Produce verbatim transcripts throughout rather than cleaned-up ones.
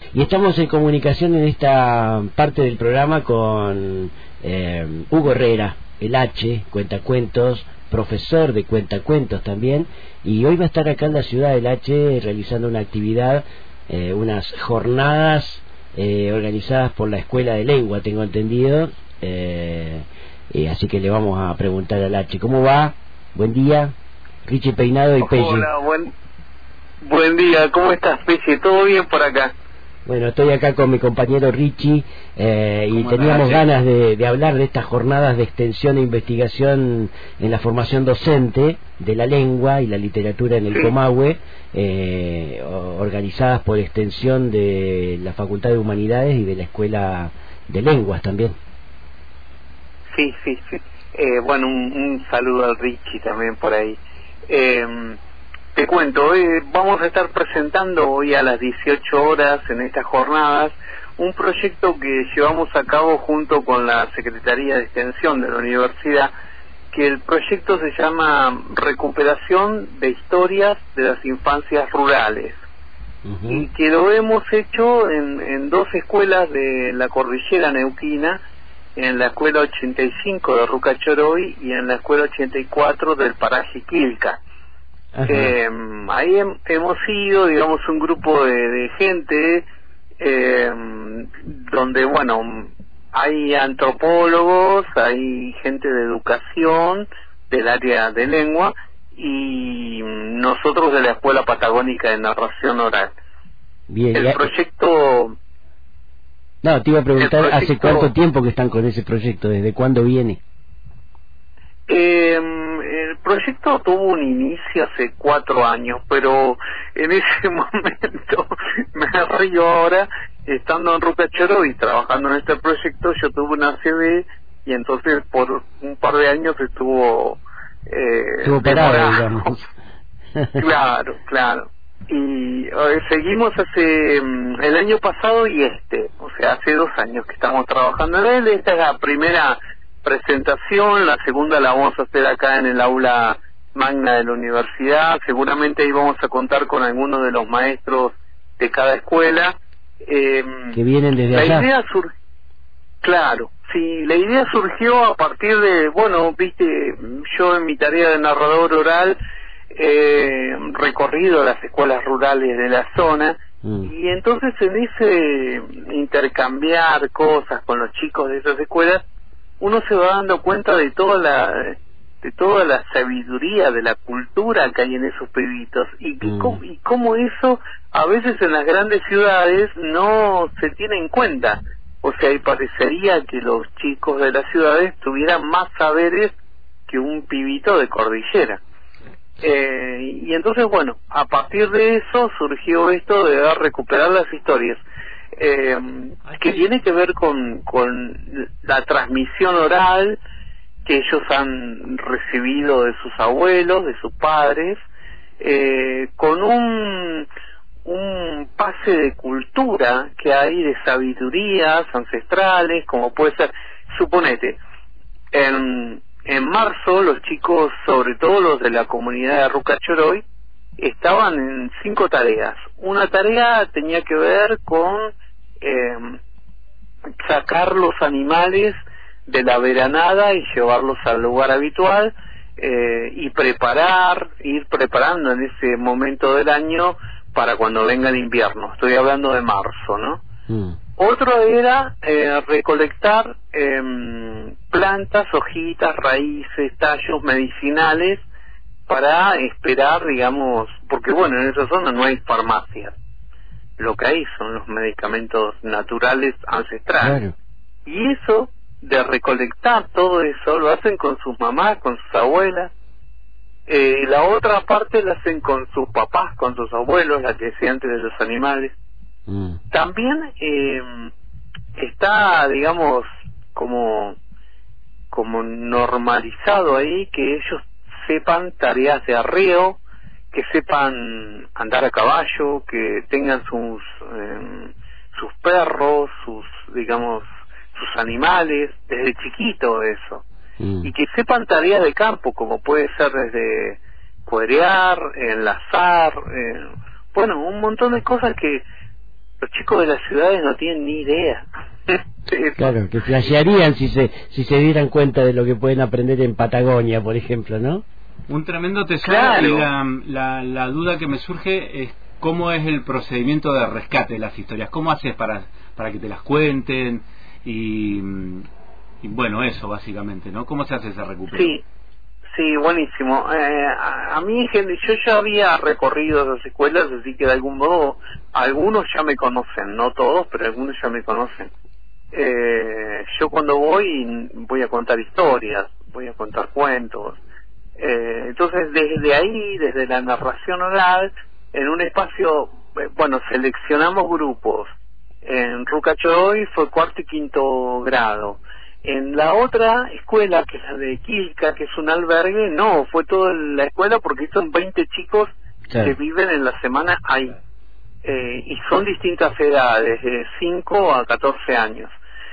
Y estamos en comunicación en esta parte del programa con eh, Hugo Herrera, el H, cuentacuentos, profesor de cuentacuentos también, y hoy va a estar acá en la ciudad del H realizando una actividad, eh, unas jornadas eh, organizadas por la Escuela de Lengua, tengo entendido, eh, y así que le vamos a preguntar al H. ¿Cómo va? Buen día. Richie Peinado y Pelle. Hola, buen, buen día, ¿cómo estás, Pelle? ¿Todo bien por acá? Bueno, estoy acá con mi compañero Richie eh, y teníamos andás, ganas de, de hablar de estas jornadas de extensión e investigación en la formación docente de la lengua y la literatura en el sí. Comahue, eh, organizadas por extensión de la Facultad de Humanidades y de la Escuela de Lenguas también. Sí, sí, sí. Eh, bueno, un, un saludo al Richie también por ahí. Eh, te cuento, hoy vamos a estar presentando hoy a las dieciocho horas en estas jornadas un proyecto que llevamos a cabo junto con la Secretaría de Extensión de la Universidad, que el proyecto se llama Recuperación de Historias de las Infancias Rurales. Uh-huh. Y que lo hemos hecho en, en dos escuelas de la cordillera neuquina, en la escuela ochenta y cinco de Ruca Choroy y en la escuela ochenta y cuatro del paraje Quilca. Eh, ahí hem, hemos ido, digamos, un grupo de, de gente eh, donde, bueno, hay antropólogos, hay gente de educación del área de lengua y nosotros de la Escuela Patagónica de Narración Oral. Bien, el ya... proyecto... No, te iba a preguntar, proyecto... ¿hace cuánto tiempo que están con ese proyecto? ¿Desde cuándo viene? Eh, el proyecto tuvo un inicio hace cuatro años, pero en ese momento, me río ahora, estando en Ruca Choroy y trabajando en este proyecto, yo tuve una A C V y entonces por un par de años estuvo... Eh, estuvo parado, digamos. Claro, claro. Y eh, seguimos hace um, el año pasado y este, o sea, hace dos años que estamos trabajando en él. Esta es la primera presentación, la segunda la vamos a hacer acá en el aula magna de la universidad. Seguramente ahí vamos a contar con algunos de los maestros de cada escuela. Eh, que vienen desde la allá. Idea sur claro, sí, la idea surgió a partir de, bueno, viste, yo en mi tarea de narrador oral eh, recorrido las escuelas rurales de la zona mm. y entonces en ese intercambiar cosas con los chicos de esas escuelas uno se va dando cuenta de toda la de toda la sabiduría de la cultura que hay en esos pibitos y, mm. y, cómo, y cómo eso a veces en las grandes ciudades no se tiene en cuenta. O sea, y parecería que los chicos de las ciudades tuvieran más saberes que un pibito de cordillera. Eh, y entonces, bueno, a partir de eso surgió esto de recuperar las historias, eh, que tiene que ver con, con la transmisión oral que ellos han recibido de sus abuelos, de sus padres, eh, con un... un pase de cultura que hay, de sabidurías ancestrales, como puede ser, suponete, en, en marzo los chicos, sobre todo los de la comunidad de Ruca Choroy, estaban en cinco tareas. Una tarea tenía que ver con eh, sacar los animales de la veranada y llevarlos al lugar habitual, eh, y preparar, ir preparando en ese momento del año para cuando venga el invierno. Estoy hablando de marzo, ¿no? Mm. Otro era eh, recolectar eh, plantas, hojitas, raíces, tallos medicinales para esperar, digamos, porque bueno, en esa zona no hay farmacias. Lo que hay son los medicamentos naturales ancestrales. Claro. Y eso, de recolectar todo eso, lo hacen con sus mamás, con sus abuelas. Eh, la otra parte la hacen con sus papás, con sus abuelos, la que decía antes de los animales. Mm. También eh, está, digamos, como como normalizado ahí que ellos sepan tareas de arreo, que sepan andar a caballo, que tengan sus eh, sus perros, sus, digamos, sus animales, desde chiquito eso. Mm. Y que sepan tareas de campo, como puede ser desde cuerear, enlazar, eh, bueno, un montón de cosas que los chicos de las ciudades no tienen ni idea. Claro, que flashearían si se si se dieran cuenta de lo que pueden aprender en Patagonia, por ejemplo, ¿no? Un tremendo tesoro. Claro. Y la, la, la duda que me surge es cómo es el procedimiento de rescate de las historias. ¿Cómo haces para para que te las cuenten? Y, y bueno, eso básicamente, ¿no? ¿Cómo se hace ese recupero? Sí, sí, buenísimo. Eh, a, a mí, gente, yo ya había recorrido esas escuelas, así que de algún modo algunos ya me conocen, no todos, pero algunos ya me conocen. Eh, yo cuando voy voy a contar historias, voy a contar cuentos. Eh, entonces desde ahí, desde la narración oral, en un espacio, eh, bueno, seleccionamos grupos. En Rucachoroy fue cuarto y quinto grado. En la otra escuela, que es la de Quilca, que es un albergue, no, fue toda la escuela porque son veinte chicos claro. que viven en la semana ahí. Eh, y son distintas edades, de cinco a catorce años.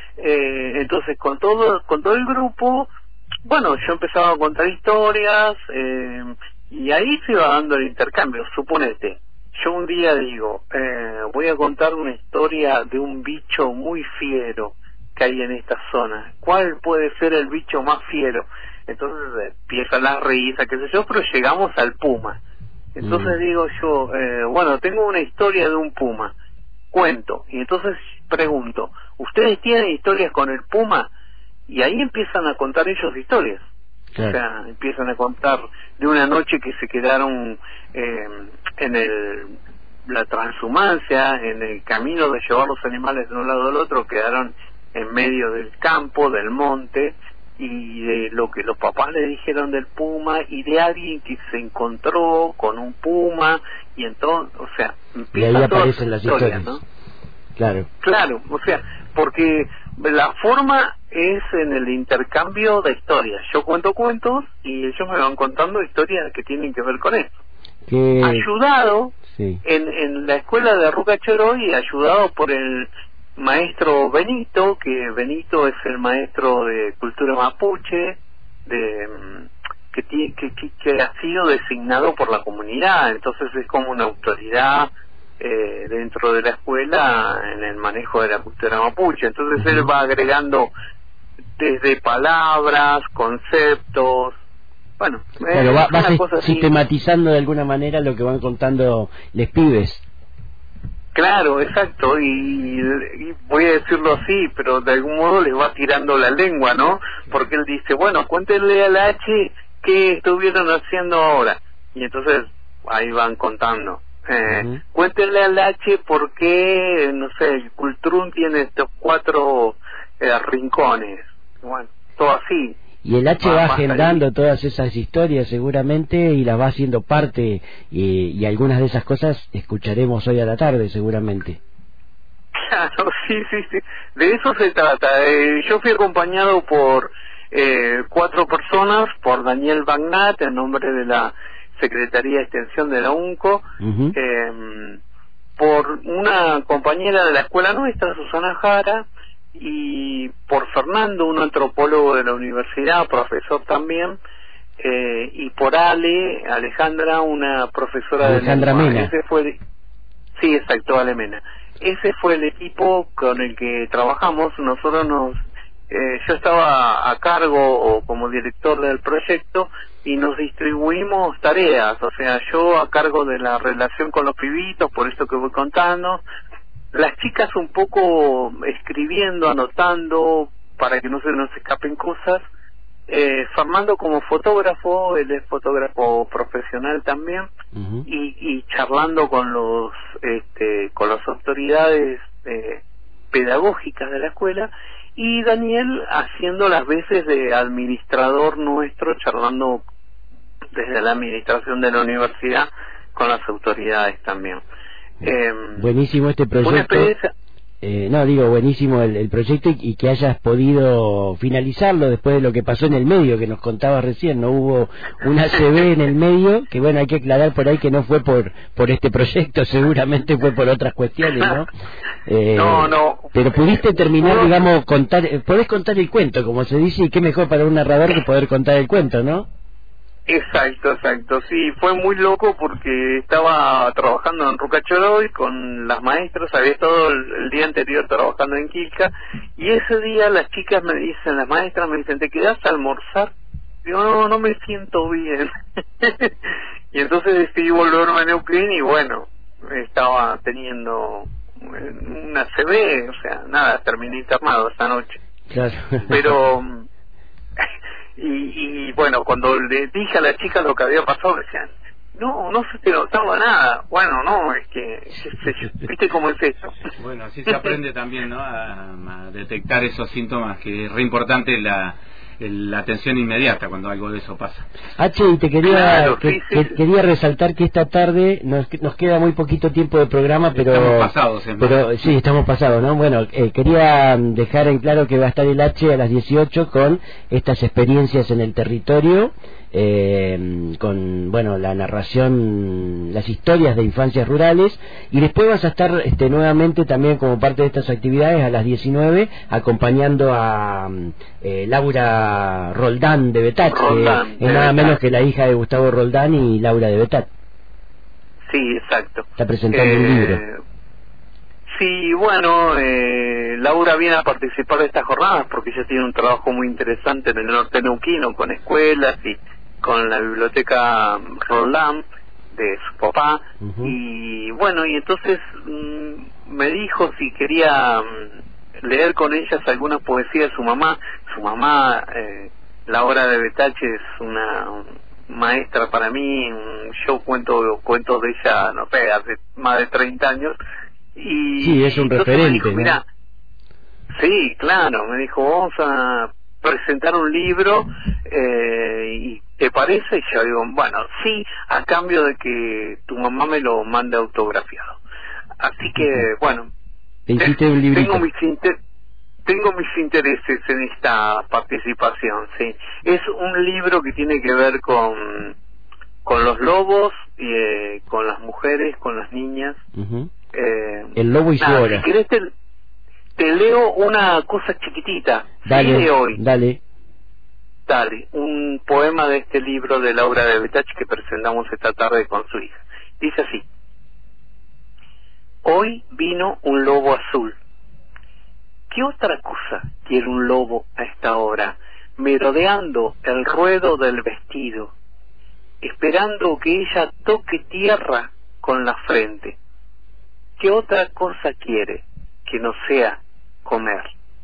Eh, entonces con todo con todo el grupo, bueno, yo empezaba a contar historias, eh, y ahí se iba dando el intercambio. Suponete, yo un día digo, eh, voy a contar una historia de un bicho muy fiero que hay en esta zona. ¿Cuál puede ser el bicho más fiero? Entonces eh, empiezan las risas, qué sé yo, pero llegamos al puma. Entonces mm. digo yo, eh, bueno, tengo una historia de un puma, cuento, y entonces pregunto, ¿ustedes tienen historias con el puma? Y ahí empiezan a contar ellos historias. Claro. O sea, empiezan a contar de una noche que se quedaron eh, en el la transhumancia, en el camino de llevar los animales de un lado al otro, quedaron en medio del campo, del monte, y de lo que los papás le dijeron del puma, y de alguien que se encontró con un puma, y entonces, o sea, y ahí aparecen las historias, ¿no? Claro. Claro, o sea, porque la forma es en el intercambio de historias. Yo cuento cuentos y ellos me van contando historias que tienen que ver con eso. Que... Ayudado sí. en, en la escuela de Rucachoroy, ayudado por el maestro Benito, que Benito es el maestro de cultura mapuche, de que, que, que, que ha sido designado por la comunidad, entonces es como una autoridad eh, dentro de la escuela en el manejo de la cultura mapuche. Entonces uh-huh. él va agregando desde palabras, conceptos, bueno, claro, va, va sistematizando de alguna manera lo que van contando les pibes. Claro, exacto, y, y voy a decirlo así, pero de algún modo les va tirando la lengua, ¿no? Porque él dice, bueno, cuéntenle al H qué estuvieron haciendo ahora. Y entonces ahí van contando. Eh, uh-huh. Cuéntenle al H por qué, no sé, el Cultrún tiene estos cuatro eh, rincones. Bueno, todo así. Y el H va agendando todas esas historias seguramente y las va haciendo parte, y, y algunas de esas cosas escucharemos hoy a la tarde seguramente. Claro, sí, sí, sí. De eso se trata. Eh, yo fui acompañado por eh, cuatro personas, por Daniel Bagnat, en nombre de la Secretaría de Extensión de la UNCO, uh-huh. eh, por una compañera de la escuela nuestra, Susana Jara, y por Fernando, un antropólogo de la universidad, profesor también, eh, y por Ale, Alejandra, una profesora Alejandra de lengua. Mena. Ese fue el... Sí, exacto, Ale Mena. Ese fue el equipo con el que trabajamos. Nosotros nos... Eh, yo estaba a cargo o como director del proyecto y nos distribuimos tareas, o sea, yo a cargo de la relación con los pibitos, por esto que voy contando, las chicas un poco escribiendo, anotando, para que no se nos escapen cosas, eh, Fernando como fotógrafo, él es fotógrafo profesional también, uh-huh. y, y charlando con los este, con las autoridades eh, pedagógicas de la escuela, y Daniel haciendo las veces de administrador nuestro, charlando desde la administración de la universidad con las autoridades también. Eh, buenísimo este proyecto. Eh, no, digo, buenísimo el, el proyecto y, y que hayas podido finalizarlo después de lo que pasó en el medio, que nos contabas recién, no hubo una A C B en el medio, que bueno, hay que aclarar por ahí que no fue por por este proyecto, seguramente fue por otras cuestiones, ¿no? Eh, no, no. Pero pudiste terminar, digamos, contar, podés contar el cuento, como se dice, y qué mejor para un narrador que poder contar el cuento, ¿no? Exacto, exacto, sí, fue muy loco porque estaba trabajando en Rucachoroy con las maestras, había estado el, el día anterior trabajando en Quilca, y ese día las chicas me dicen, las maestras me dicen, ¿te quedás a almorzar? Digo, no, no me siento bien. Y entonces decidí volverme a Neuquén y bueno, estaba teniendo una A C V, o sea, nada, terminé internado esa noche. Claro. Pero... Y, y bueno, cuando le dije a la chica lo que había pasado, me decían, no, no se te notaba nada. Bueno, no, es que, ¿viste cómo es eso? Bueno, así se aprende también, ¿no? A, a detectar esos síntomas, que es re importante la, la atención inmediata cuando algo de eso pasa. H, y te quería claro, que, sí, sí, que, sí. quería resaltar que esta tarde nos, nos queda muy poquito tiempo de programa, pero estamos pasados, ¿eh? pero sí, estamos pasados, ¿no? Bueno, eh, quería dejar en claro que va a estar el H a las dieciocho con estas experiencias en el territorio, eh, con, bueno, la narración, las historias de infancias rurales, y después vas a estar este, nuevamente también como parte de estas actividades a las diecinueve acompañando a eh, Laura Roldán de Betat, Roldán, que es nada menos que la hija de Gustavo Roldán y Laura de Betat. Sí, exacto. Está presentando eh, un libro. Sí, bueno, eh, Laura viene a participar de estas jornadas porque ella tiene un trabajo muy interesante en el norte neuquino con escuelas y con la biblioteca Roldán de su papá. Uh-huh. Y bueno, y entonces mmm, me dijo si quería mmm, leer con ellas algunas poesías de su mamá. Su mamá, eh, Laura de Betache, es una maestra para mí. Yo cuento cuentos de ella, no sé, hace más de treinta años. Y sí, es un referente, me dijo, ¿no? Mira, sí, claro, me dijo, vamos a presentar un libro, eh, y ¿te parece? Y yo digo, bueno, sí, a cambio de que tu mamá me lo mande autografiado. Así que, uh-huh. bueno, ¿te hiciste un librito? Tengo mis, inter tengo mis intereses en esta participación, sí. Es un libro que tiene que ver con, con los lobos, y, eh, con las mujeres, con las niñas. Uh-huh. eh, El lobo y su nada, hora. Si querés te, te leo una cosa chiquitita. Dale, sí, de hoy. dale. Dale, un poema de este libro de Laura de Betach que presentamos esta tarde con su hija. Dice así: hoy vino un lobo azul. ¿Qué otra cosa quiere un lobo a esta hora, merodeando el ruedo del vestido, esperando que ella toque tierra con la frente? ¿Qué otra cosa quiere que no sea comer?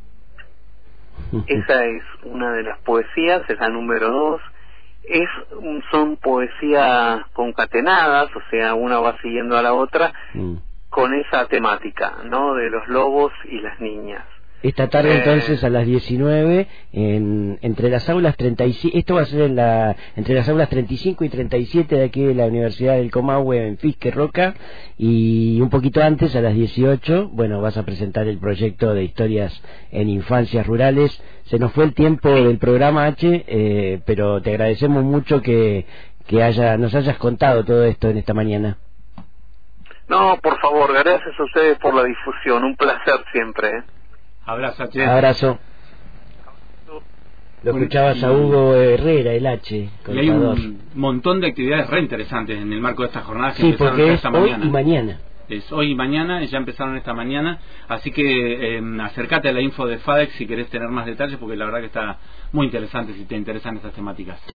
Esa es una de las poesías, es la número dos. Es, son poesías concatenadas, o sea, una va siguiendo a la otra, mm. con esa temática, ¿no? De los lobos y las niñas. Esta tarde eh, entonces a las diecinueve en, entre las aulas treinta y siete, esto va a ser en la, entre las aulas treinta y cinco y treinta y siete de aquí de la Universidad del Comahue en Fisque Roca, y un poquito antes a las dieciocho, bueno, vas a presentar el proyecto de historias en infancias rurales. Se nos fue el tiempo del programa, H, eh, pero te agradecemos mucho que, que haya, nos hayas contado todo esto en esta mañana. No, por favor, gracias a ustedes por la difusión, un placer siempre, ¿eh? Abrazo, H. Abrazo. Lo escuchabas a Hugo Herrera, el H. Y hay un montón de actividades re interesantes en el marco de estas jornadas que sí, empezaron porque esta es mañana. Hoy y mañana. Es hoy y mañana, ya empezaron esta mañana. Así que eh, acércate a la info de FADEC si querés tener más detalles, porque la verdad que está muy interesante si te interesan estas temáticas.